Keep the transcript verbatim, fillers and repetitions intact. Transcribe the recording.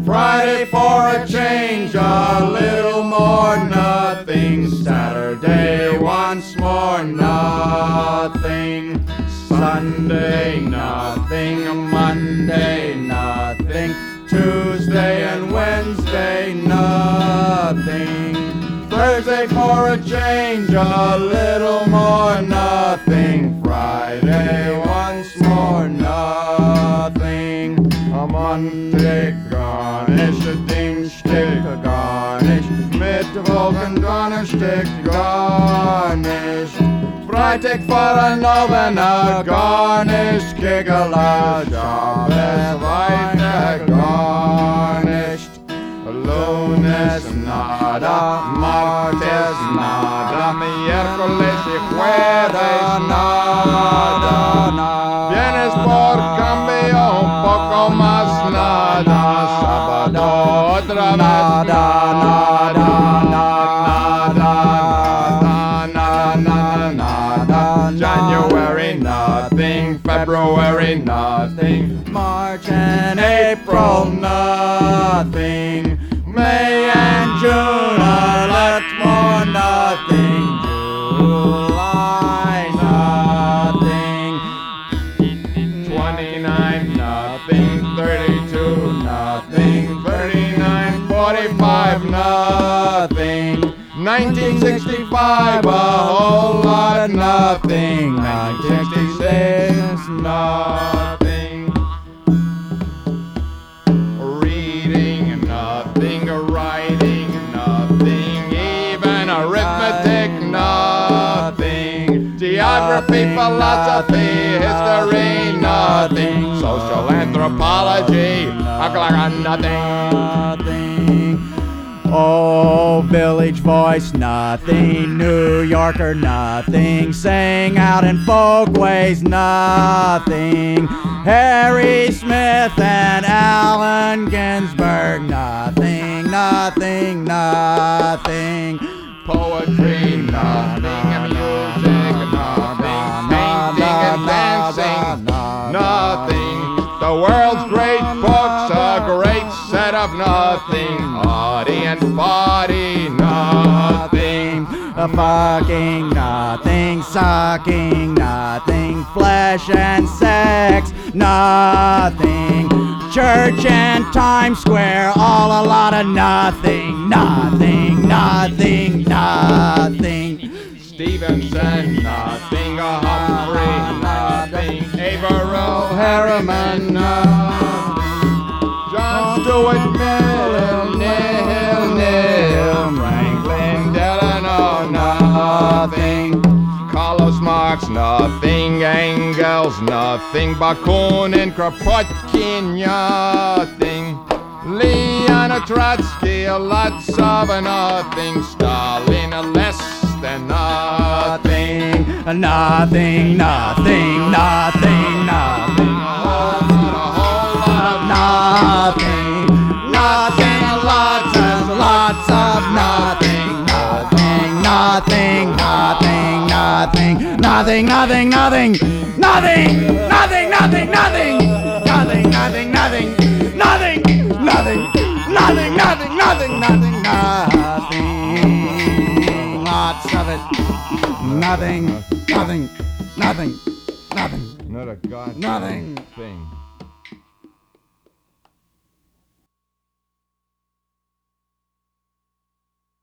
Friday for a change, a little more nothing. Saturday once more nothing. Sunday nothing. Monday nothing. Tuesday and Wednesday nothing. Thursday for a change, a little more nothing. Friday once more nothing. A Monday garnish, a Dienstag garnish, Mittwoch Donnerstag garnish. Freitag for a Novena garnish, Kegela Shabbos weiter garnished. Lunes nada, martes nada, miércoles y jueves nada. Viernes por cambio un poco más nada, sábado otra vez nada, nada, nada, nada, nada, nada. January nothing, February nothing, March and April nothing. May and June, a lot more nothing. July, nothing. Twenty-nine, nothing. Thirty-two, nothing. Thirty-nine, forty-five, nothing. Nineteen sixty-five, a whole lot nothing. Nineteen sixty-six, nothing. Writing, nothing, even arithmetic, nothing. Geography, philosophy, history, nothing. Social anthropology, nothing. Oh, Village Voice, nothing. New Yorker, nothing. Sang out in folkways, nothing. Harry Smith and Allen Ginsberg, nothing, nothing, nothing. Poetry, nothing. Music, nothing. Painting and dancing, nothing. The world's great books, a great set of nothing. Audie and Body, nothing. A fucking nothing, sucking nothing, flesh and sex, nothing. Church and Times Square, all a lot of nothing, nothing, nothing, nothing. Stevenson, nothing. A Humphrey, nothing. Averill, Harriman, nothing. John Stuart Mill, nil, nil. Franklin Delano, nothing. Carlos Marx, nothing. Engels, nothing. Bakunin, Kropotkin, nothing. Leon Trotsky, lots of nothing. Stalin, less than nothing. Nothing, nothing, nothing, nothing. A whole lot of nothing. Nothing, lots of, lots of nothing. Nothing, nothing, nothing, nothing. Nothing, nothing, nothing. Nothing, nothing, nothing, nothing. Nothing, nothing, nothing. Nothing, nothing, nothing, nothing, nothing, nothing, nothing. Lots of it. Nothing, nothing, nothing, nothing. Not a goddamn Nothing. thing.